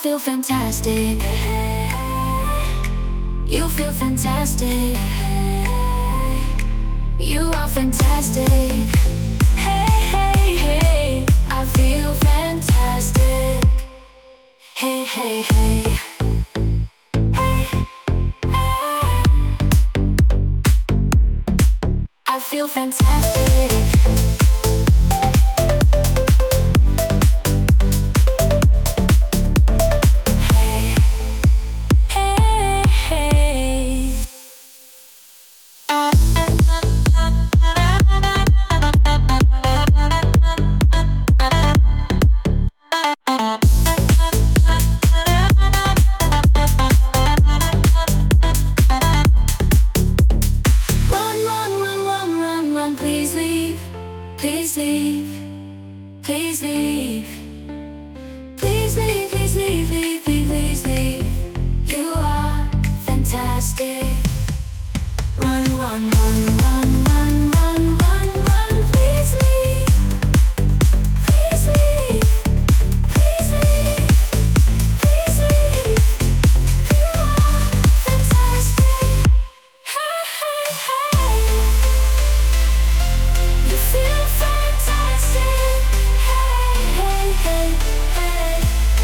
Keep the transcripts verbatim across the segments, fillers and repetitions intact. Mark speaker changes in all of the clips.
Speaker 1: feel fantastic. You feel fantastic. You are fantastic. Hey, hey, hey, I feel fantastic. Hey, hey, hey. I feel fantastic. Hey, hey, hey. Run, run, run, run, run, run, please leave. Please leave. Please leave. Please leave, please leave, leave, leave, please leave. You are fantastic. Run, run, run, run, run, run, run, run, please leave. Please leave. Please leave. Please leave. You are fantastic. Hey, hey, hey. You feel fantastic. Hey, hey, hey, hey.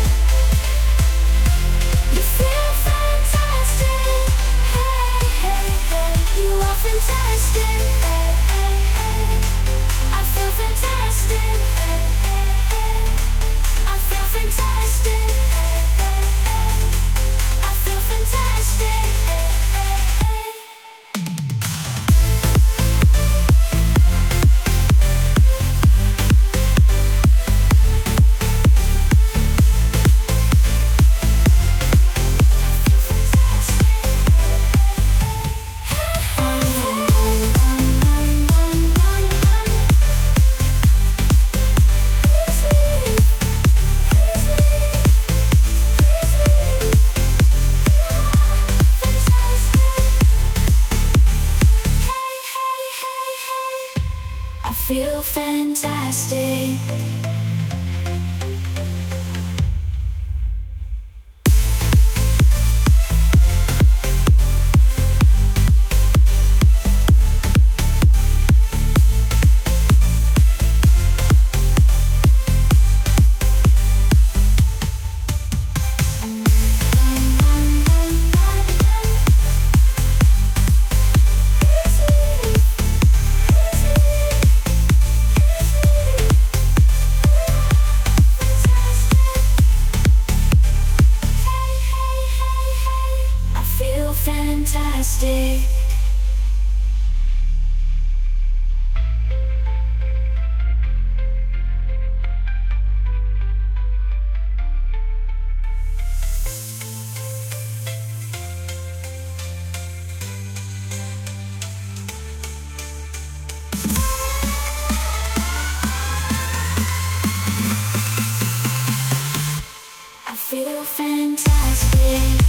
Speaker 1: You feel fantastic. Hey, hey, hey. You are fantastic. Hey, hey, hey. I feel fantastic. Hey, hey, hey. I feel fantastic. Hey, hey, hey. I feel fantastic. Hey, hey, hey. I feel fantastic. I feel fantastic. I feel fantastic.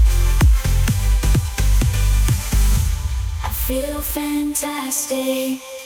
Speaker 1: I feel fantastic.